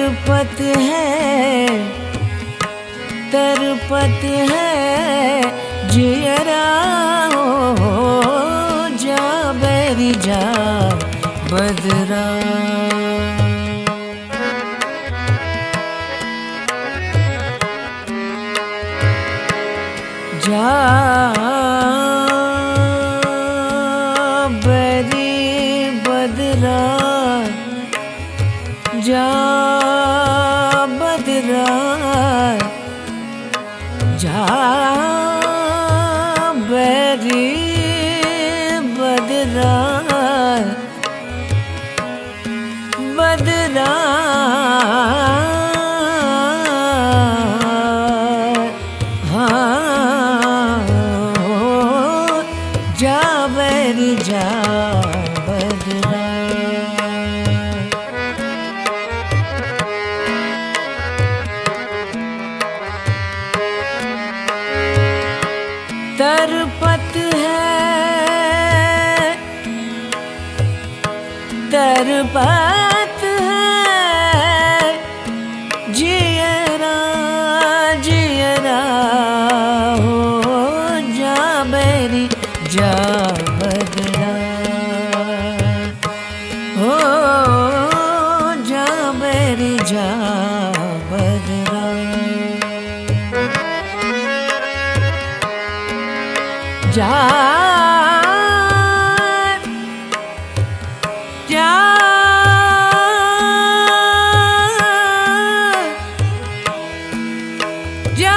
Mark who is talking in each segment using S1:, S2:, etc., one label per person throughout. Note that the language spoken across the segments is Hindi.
S1: तरपत है जियरा हो जा बैरी जा बदरा। जा बैरी बदरा जा बदरा जा बैरी बदरा बदरा हाँ जा बैरी जा बदरा। तरपत है जियरा जियरा हो जा बैरी जा बदरा हो जा बैरी जा बदरा। जा जा जा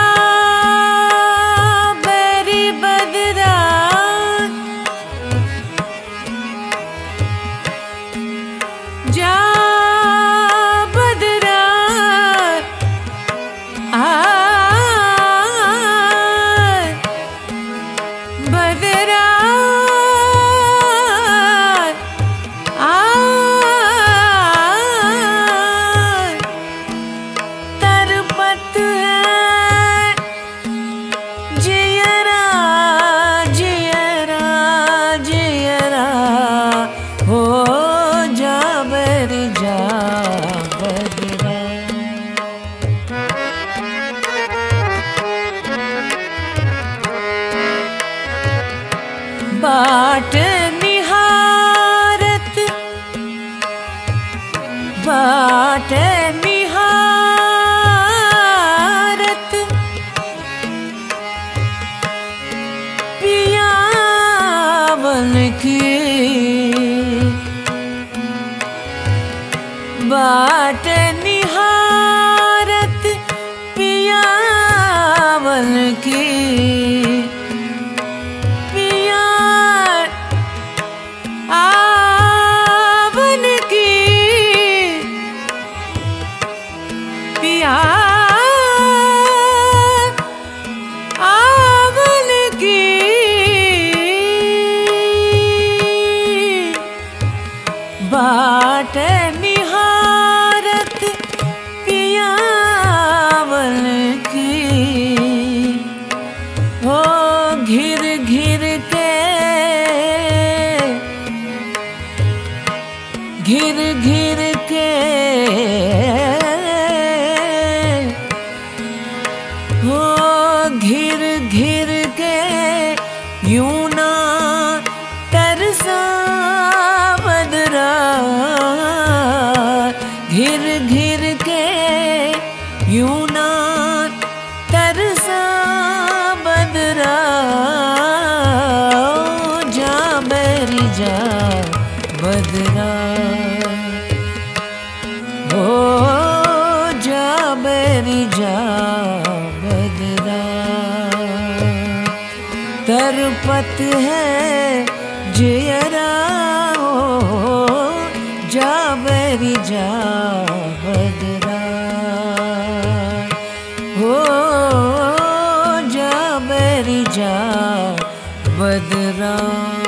S1: बैरी बदरा जा बदरा बदरा तरपत है जियरा जियरा जियरा हो जा बैरी जा बदरा। बाट निहारत बाट निहारत पियावन की बाट निहारत पियावन की आवन की पिया आवन की बाट निहारत पियावन की हो घिर घिर के घिर घिर के हो घिर घिर के यूं ना तरसा बदरा घिर घिर के यूं ना तरसा बदरा जा बैरी जा बदरा हो जा बैरी जा बदरा। तरपत है जियरा हो जा बैरी जा बदरा हो जा बैरी जा बदरा।